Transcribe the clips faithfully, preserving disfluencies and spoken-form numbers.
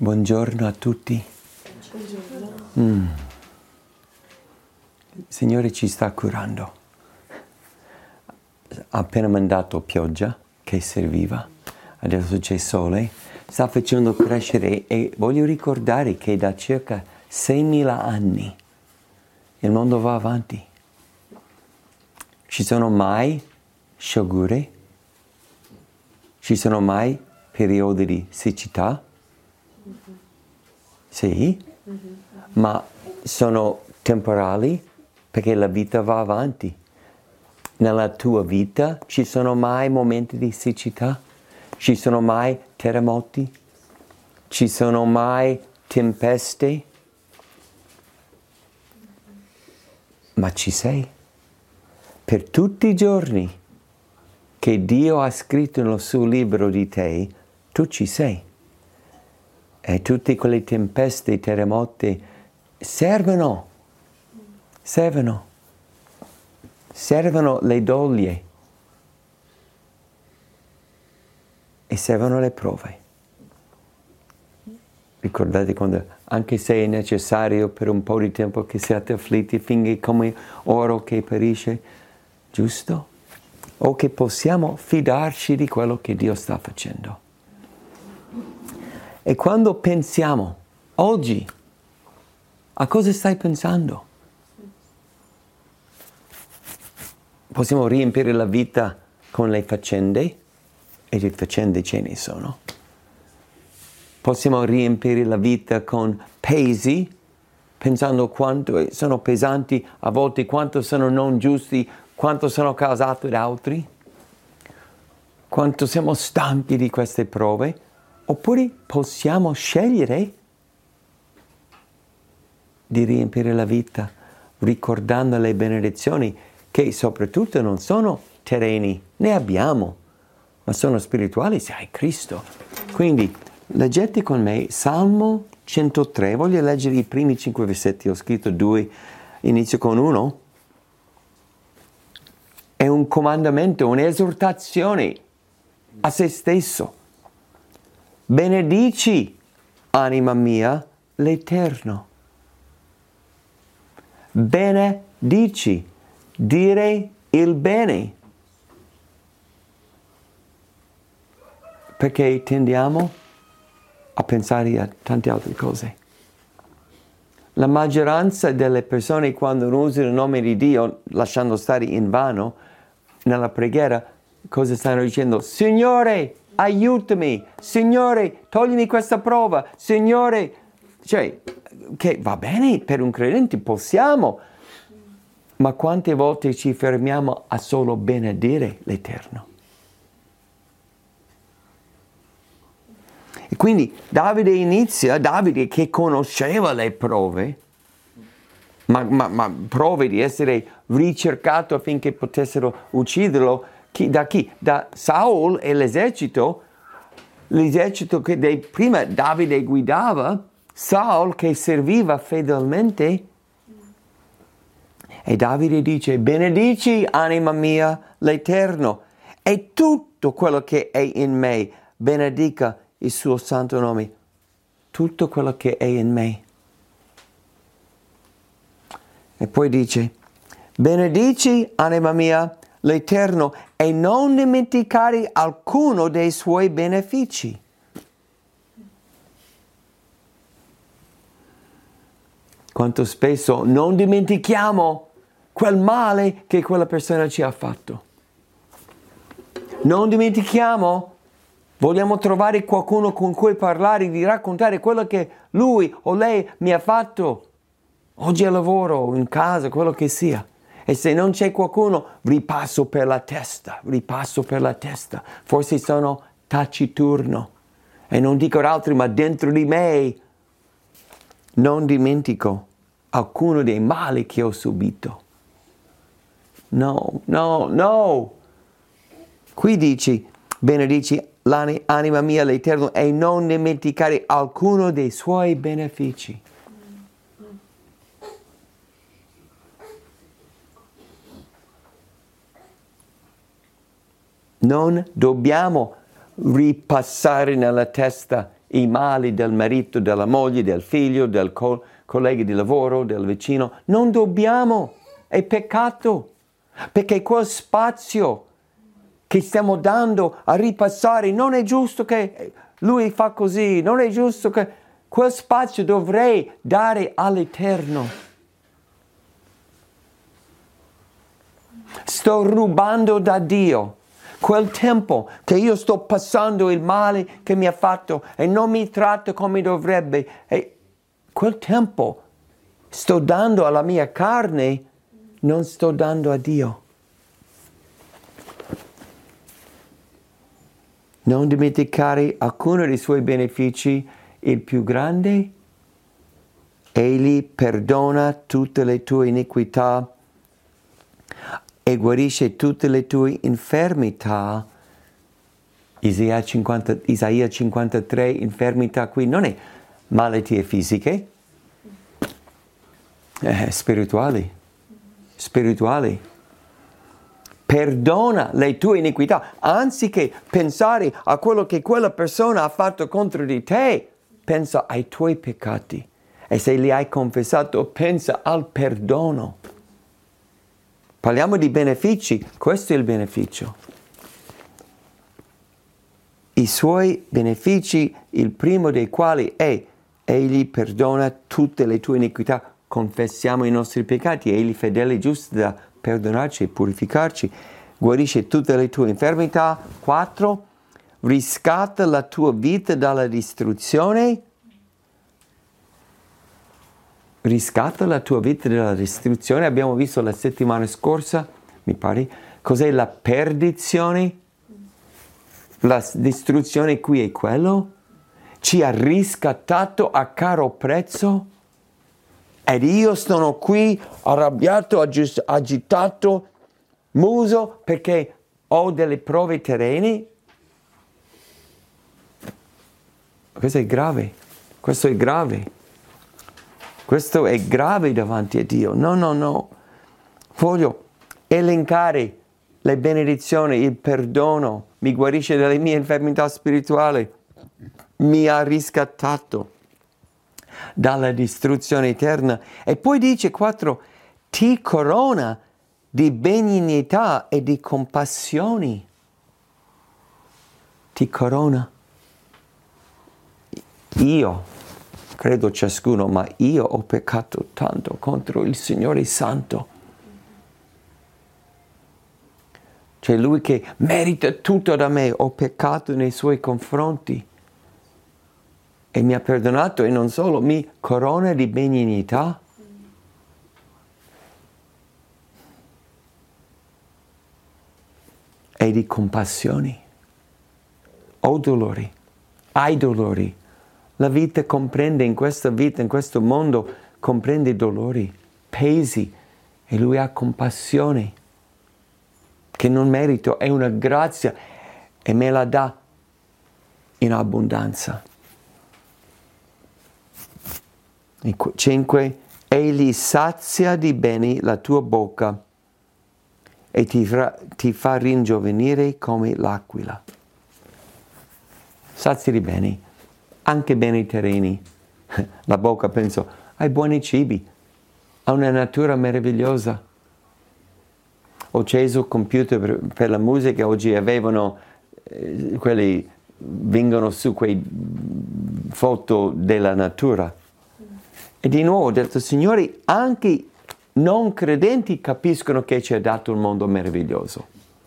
Buongiorno a tutti. Buongiorno. Mm. Il Signore ci sta curando. Ha appena mandato pioggia che serviva, adesso c'è sole, sta facendo crescere e voglio ricordare che da circa seimila anni il mondo va avanti. Ci sono mai sciagure? Ci sono mai periodi di siccità? Sì, mm-hmm. Ma sono temporali perché la vita va avanti. Nella tua vita ci sono mai momenti di siccità? Ci sono mai terremoti? Ci sono mai tempeste? Ma ci sei. Per tutti i giorni che Dio ha scritto nel suo libro di te, tu ci sei. E tutte quelle tempeste, terremoti servono, servono, servono le doglie e servono le prove. Ricordate quando, anche se è necessario per un po' di tempo che siate afflitti, finché come oro che perisce, giusto? O che possiamo fidarci di quello che Dio sta facendo. E quando pensiamo, oggi, a cosa stai pensando? Possiamo riempire la vita con le faccende, e le faccende ce ne sono. Possiamo riempire la vita con pesi, pensando quanto sono pesanti, a volte quanto sono non giusti, quanto sono causati da altri, quanto siamo stanchi di queste prove. Oppure possiamo scegliere di riempire la vita ricordando le benedizioni che soprattutto non sono terreni, ne abbiamo, ma sono spirituali se hai Cristo. Quindi leggete con me Salmo centotré, voglio leggere i primi cinque versetti, ho scritto due, inizio con uno. È un comandamento, un'esortazione a se stesso. Benedici, anima mia, l'Eterno. Benedici, dire il bene. Perché tendiamo a pensare a tante altre cose. La maggioranza delle persone quando usano il nome di Dio, lasciando stare in vano, nella preghiera, cosa stanno dicendo? Signore, aiutami, Signore, toglimi questa prova, Signore, cioè, che va bene, per un credente possiamo, ma quante volte ci fermiamo a solo benedire l'Eterno? E quindi Davide inizia, Davide che conosceva le prove, ma, ma, ma prove di essere ricercato affinché potessero ucciderlo. Chi, da chi? Da Saul e l'esercito, l'esercito che dei, prima Davide guidava, Saul che serviva fedelmente. E Davide dice, benedici anima mia l'Eterno e tutto quello che è in me, benedica il suo santo nome, tutto quello che è in me. E poi dice, benedici anima mia l'Eterno e non dimenticare alcuno dei suoi benefici. Quanto spesso non dimentichiamo quel male che quella persona ci ha fatto. Non dimentichiamo, vogliamo trovare qualcuno con cui parlare, di raccontare quello che lui o lei mi ha fatto. Oggi al lavoro, in casa, quello che sia. E se non c'è qualcuno, ripasso per la testa, ripasso per la testa. Forse sono taciturno. E non dico ad altri, ma dentro di me non dimentico alcuno dei mali che ho subito. No, no, no. Qui dici, benedici l'anima mia l'Eterno e non dimenticare alcuno dei suoi benefici. Non dobbiamo ripassare nella testa i mali del marito, della moglie, del figlio, del co- collega di lavoro, del vicino. Non dobbiamo, è peccato, perché quel spazio che stiamo dando a ripassare, non è giusto che lui fa così, non è giusto che quel spazio dovrei dare all'Eterno. Sto rubando da Dio quel tempo che io sto passando il male che mi ha fatto e non mi tratta come dovrebbe. E quel tempo sto dando alla mia carne, non sto dando a Dio. Non dimenticare alcuni dei suoi benefici. Il più grande, Egli perdona tutte le tue iniquità e guarisce tutte le tue infermità. Isaia, cinquanta, Isaia cinquantatré, infermità qui non è malattie fisiche, eh, spirituali, spirituali. Perdona le tue iniquità, anziché pensare a quello che quella persona ha fatto contro di te, pensa ai tuoi peccati. E se li hai confessato, pensa al perdono. Parliamo di benefici, questo è il beneficio. I suoi benefici, il primo dei quali è Egli perdona tutte le tue iniquità. Confessiamo i nostri peccati, Egli fedele e giusto da perdonarci e purificarci. Guarisce tutte le tue infermità. Quattro. Riscatta la tua vita dalla distruzione. Riscatta la tua vita dalla distruzione. Abbiamo visto la settimana scorsa, mi pare, cos'è la perdizione? La distruzione qui è quello. Ci ha riscattato a caro prezzo. Ed io sono qui arrabbiato, agitato, muso perché ho delle prove terrene. Questo è grave, questo è grave, questo è grave davanti a Dio. No, no, no. Voglio elencare le benedizioni, il perdono, mi guarisce dalle mie infermità spirituali, mi ha riscattato dalla distruzione eterna. E poi dice quattro, ti corona di benignità e di compassioni. Ti corona. Io, credo ciascuno, ma io ho peccato tanto contro il Signore Santo. C'è Lui che merita tutto da me, ho peccato nei Suoi confronti. E mi ha perdonato e non solo, mi corona di benignità. E di compassioni. Ho dolori, hai dolori. La vita comprende, in questa vita, in questo mondo, comprende dolori, pesi. E Lui ha compassione, che non merito, è una grazia e me la dà in abbondanza. Cinque, Egli sazia di beni la tua bocca e ti, fra, ti fa ringiovanire come l'aquila. Sazia di beni, anche beni terreni. La bocca, penso, hai buoni cibi, ha una natura meravigliosa. Ho acceso il computer per, per la musica, oggi avevano, eh, quelli vengono su quei foto della natura. E di nuovo ho detto, Signore, anche non credenti capiscono che ci ha dato un mondo meraviglioso.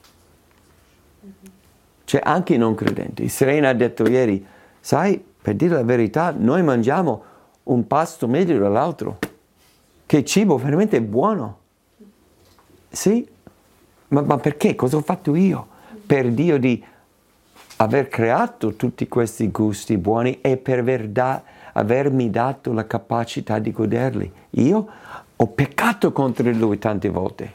Cioè anche i non credenti. Serena ha detto ieri, sai, per dire la verità, noi mangiamo un pasto meglio dell'altro. Che cibo veramente buono. Sì, ma, ma perché? Cosa ho fatto io? Per Dio di aver creato tutti questi gusti buoni e per aver dato avermi dato la capacità di goderli. Io ho peccato contro Lui tante volte.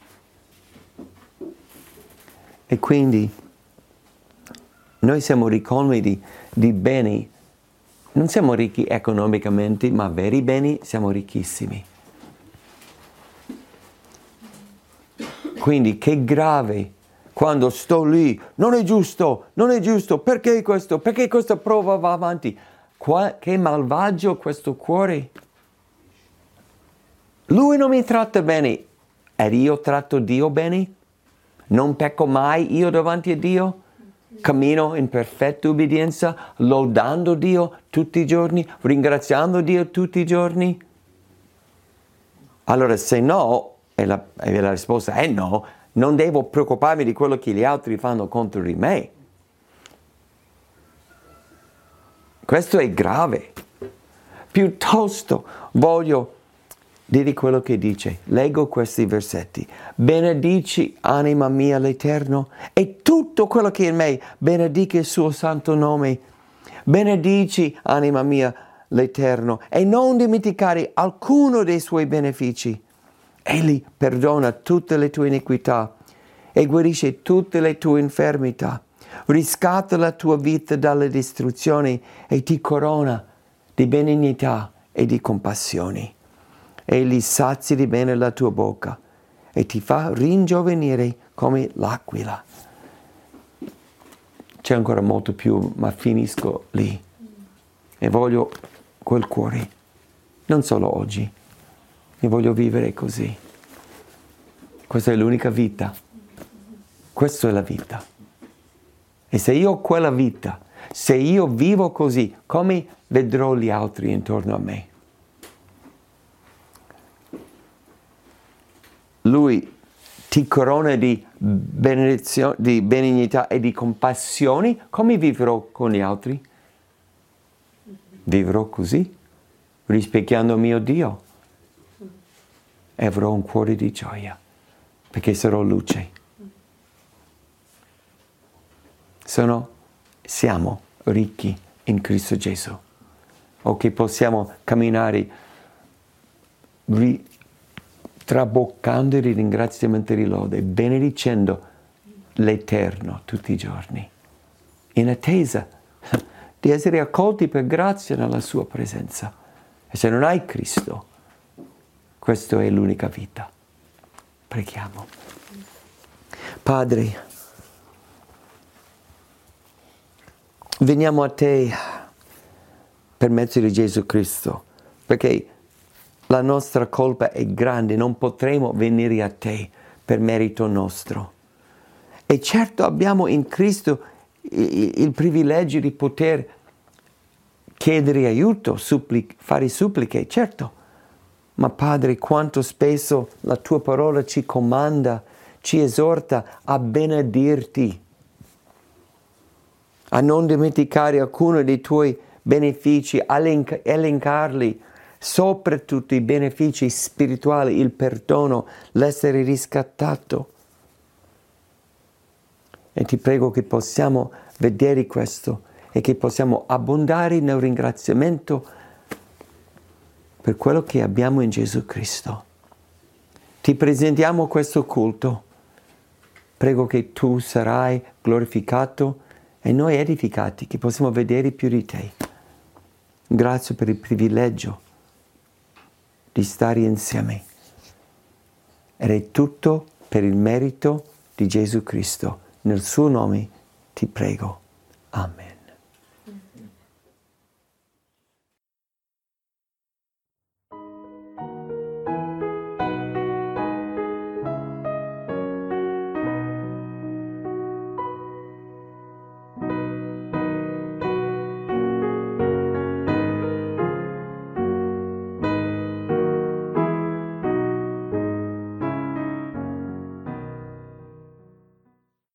E quindi noi siamo ricolmi di, di beni. Non siamo ricchi economicamente, ma veri beni siamo ricchissimi. Quindi che grave quando sto lì, non è giusto, non è giusto, perché questo, perché questa prova va avanti? Qua, che malvagio questo cuore. Lui non mi tratta bene, ed io tratto Dio bene? Non pecco mai io davanti a Dio? Cammino in perfetta ubbidienza, lodando Dio tutti i giorni, ringraziando Dio tutti i giorni? Allora se no, e la, e la risposta è no, non devo preoccuparmi di quello che gli altri fanno contro di me. Questo è grave. Piuttosto voglio dire quello che dice. Leggo questi versetti. Benedici, anima mia, l'Eterno, e tutto quello che è in me benedica il suo santo nome. Benedici, anima mia, l'Eterno, e non dimenticare alcuno dei suoi benefici. Egli perdona tutte le tue iniquità e guarisce tutte le tue infermità. Riscatta la tua vita dalla distruzione e ti corona di benignità e di compassioni. Egli sazia di bene la tua bocca e ti fa ringiovenire come l'aquila. C'è ancora molto più, ma finisco lì. E voglio quel cuore, non solo oggi, io voglio vivere così. Questa è l'unica vita. Questa è la vita. E se io ho quella vita, se io vivo così, come vedrò gli altri intorno a me? Lui ti corona di benedizione, di benignità e di compassioni. Come vivrò con gli altri? Vivrò così, rispecchiando mio Dio. E avrò un cuore di gioia, perché sarò luce. Sono, siamo ricchi in Cristo Gesù. O che possiamo camminare ri, traboccando di ringraziamento e di lode, benedicendo l'Eterno tutti i giorni, in attesa di essere accolti per grazia nella sua presenza. E se non hai Cristo, questa è l'unica vita. Preghiamo. Padre, veniamo a te per mezzo di Gesù Cristo, perché la nostra colpa è grande, non potremo venire a te per merito nostro. E certo abbiamo in Cristo il, il privilegio di poter chiedere aiuto, suppli- fare suppliche, certo. Ma Padre, quanto spesso la tua parola ci comanda, ci esorta a benedirti, a non dimenticare alcuno dei tuoi benefici, a elenc- elencarli, soprattutto i benefici spirituali, il perdono, l'essere riscattato. E ti prego che possiamo vedere questo e che possiamo abbondare nel ringraziamento per quello che abbiamo in Gesù Cristo. Ti presentiamo questo culto. Prego che tu sarai glorificato e noi edificati, che possiamo vedere più di te. Grazie per il privilegio di stare insieme. Ed è tutto per il merito di Gesù Cristo. Nel suo nome ti prego. Amen.